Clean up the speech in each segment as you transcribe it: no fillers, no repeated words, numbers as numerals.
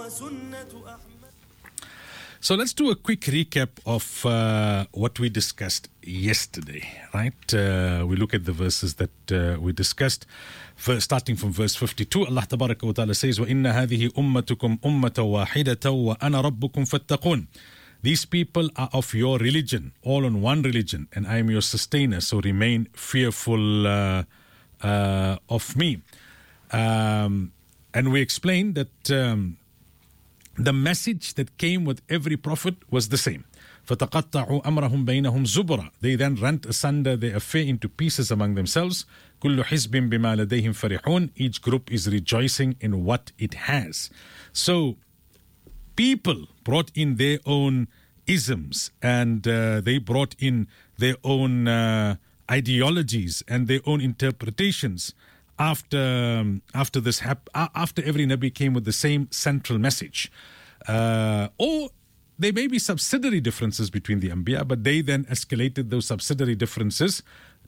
So let's do a quick recap of what we discussed yesterday, right? We look at the verses that we discussed. Starting from verse 52, Allah Tabaraka wa Ta'ala says, وَإِنَّ هَذِهِ أُمَّتُكُمْ أُمَّةً وَاحِدَةً وَأَنَا رَبُّكُمْ فَاتَّقُونَ. These people are of your religion, all on one religion, and I am your sustainer, so remain fearful of me. And we explained that the message that came with every prophet was the same. فَتَقَطَّعُوا أَمْرَهُمْ بَيْنَهُمْ زُبُرًا. They then rent asunder their affair into pieces among themselves. كُلُّ حِزْبٍ بِمَا لَدَيْهِمْ فَرِحُونَ. Each group is rejoicing in what it has. So people brought in their own isms, and they brought in their own ideologies and their own interpretations after every Nabi came with the same central message. Or there may be subsidiary differences between the Anbiya, but they then escalated those subsidiary differences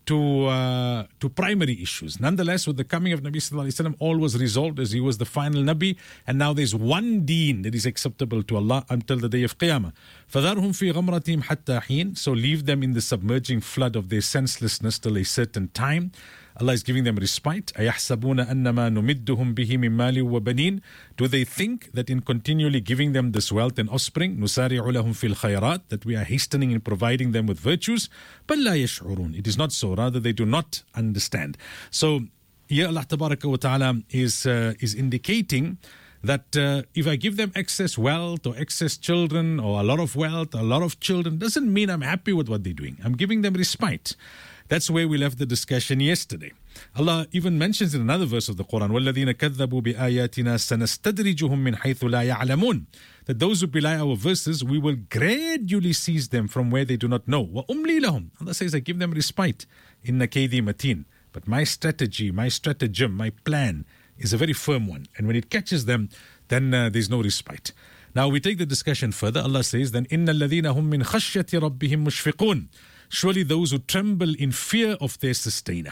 to primary issues. Nonetheless, with the coming of Nabi Sallallahu Alaihi Wasallam, all was resolved as he was the final Nabi, and now there's one deen that is acceptable to Allah until the day of Qiyamah. فَذَرْهُمْ فِي غَمْرَتِهِمْ حَتَّى حِينٍ. So leave them in the submerging flood of their senselessness till a certain time. Allah is giving them respite. أَيَحْسَبُونَ أَنَّمَا نُمِدُّهُمْ بِهِ مِن مَالٍ وَبَنِينَ. Do they think that in continually giving them this wealth and offspring, نُسَارِعُ لَهُمْ فِي الْخَيْرَاتِ, that we are hastening in providing them with virtues? بَلْ لَا يَشْعُرُونَ. It is not so. Rather, they do not understand. So here Allah Tabaraka wa Ta'ala is indicating that if I give them excess wealth or excess children or a lot of wealth, a lot of children, doesn't mean I'm happy with what they're doing. I'm giving them respite. That's where we left the discussion yesterday. Allah even mentions in another verse of the Quran, وَالَّذِينَ كَذَّبُوا بِآيَاتِنَا سَنَسْتَدْرِجُهُم مِّنْ حَيْثُ لَا يَعْلَمُونَ. That those who belie our verses, we will gradually seize them from where they do not know. وَأُمْلِي لَهُمْ. Allah says, I give them respite. إِنَّ كَيْدِي مَتِينٌ. But my strategy, my stratagem, my plan is a very firm one. And when it catches them, then there's no respite. Now we take the discussion further. Allah says, then إِنَّ الَّذِينَ هُم مِّنْ خَشْيَةِ رَبِّهِمْ مُشْفِقُونَ. Surely those who tremble in fear of their sustainer.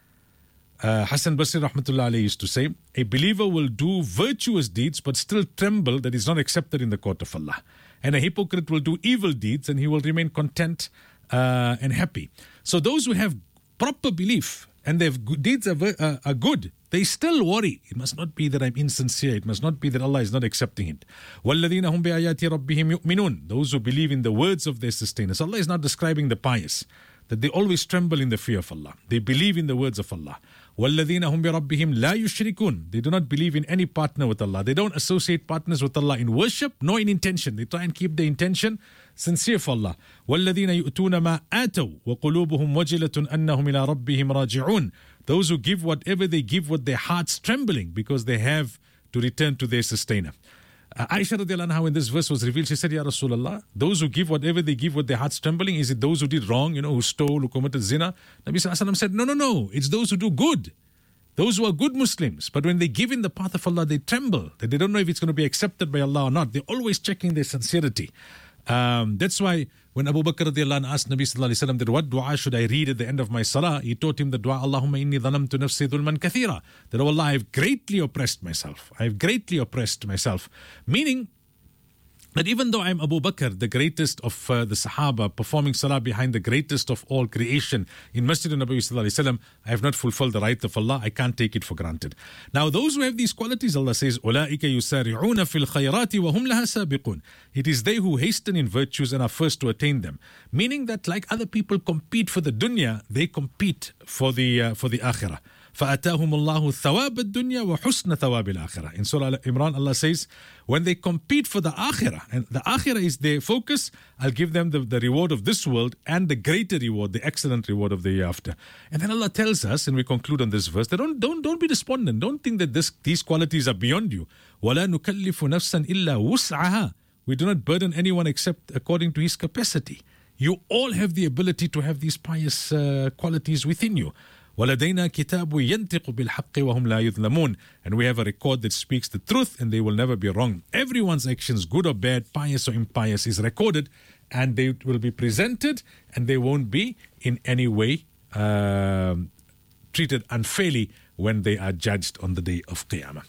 Hassan Basri Rahmatullah Alayhi used to say, a believer will do virtuous deeds but still tremble that is not accepted in the court of Allah. And a hypocrite will do evil deeds and he will remain content and happy. So those who have proper belief and their deeds are good, they still worry. It must not be that I'm insincere. It must not be that Allah is not accepting it. وَالَّذِينَ هُمْ بِآيَاتِ رَبِّهِمْ يُؤْمِنُونَ. Those who believe in the words of their sustainers. Allah is not describing the pious, that they always tremble in the fear of Allah. They believe in the words of Allah. وَالَّذِينَ هُمْ بِرَبِّهِمْ لَا يُشْرِكُونَ. They do not believe in any partner with Allah. They don't associate partners with Allah in worship nor in intention. They try and keep the intention sincere for Allah. وَالَّذِينَ يُؤْتُونَ مَا آتَوْا وَقُلُوبُهُمْ وَجِلَةٌ أَنَّهُمْ إِلَىٰ رَبِّهِمْ رَاجِعُونَ. Those who give whatever they give with their hearts trembling because they have to return to their sustainer. Aisha radiallahu anha, when this verse was revealed, she said, Ya Rasulullah, those who give whatever they give with their hearts trembling, is it those who did wrong, who stole, who committed zina? Nabi Sallallahu Alaihi Wasallam said, no, it's those who do good. Those who are good Muslims. But when they give in the path of Allah, they tremble, that they don't know if it's going to be accepted by Allah or not. They're always checking their sincerity. That's why when Abu Bakr radiallahu anhu asked Nabi Sallallahu Alaihi Wasallam that what dua should I read at the end of my salah, he taught him the dua, Allahumma inni dhalamtu nafsi dhulman kathira. That, oh Allah, I have greatly oppressed myself. Meaning that even though I'm Abu Bakr, the greatest of the Sahaba, performing salah behind the greatest of all creation in Masjid al-Nabi Sallallahu Alaihi Wasallam, I have not fulfilled the right of Allah. I can't take it for granted. Now those who have these qualities, Allah says, أُولَٰئِكَ يُسَارِعُونَ فِي الْخَيْرَاتِ وَهُمْ لَهَا سَابِقُونَ. It is they who hasten in virtues and are first to attain them. Meaning that like other people compete for the dunya, they compete for the akhirah. فَأَتَاهُمُ اللَّهُ ثَوَابَ الدُّنْيَا وَحُسْنَ ثَوَابِ الْآخِرَةِ. In Surah Al-Imran, Allah says, when they compete for the akhirah, and the akhirah is their focus, I'll give them the reward of this world and the greater reward, the excellent reward of the year after. And then Allah tells us, and we conclude on this verse, that don't be despondent. Don't think that these qualities are beyond you. وَلَا نُكَلِّفُ نَفْسًا إِلَّا وُسْعَهَا. We do not burden anyone except according to his capacity. You all have the ability to have these pious qualities within you. وَلَدَيْنَا كِتَابٌ يَنْتِقُ بِالْحَقِّ وَهُمْ لَا يُظْلَمُونَ. And we have a record that speaks the truth and they will never be wrong. Everyone's actions, good or bad, pious or impious, is recorded and they will be presented and they won't be in any way treated unfairly when they are judged on the day of Qiyamah.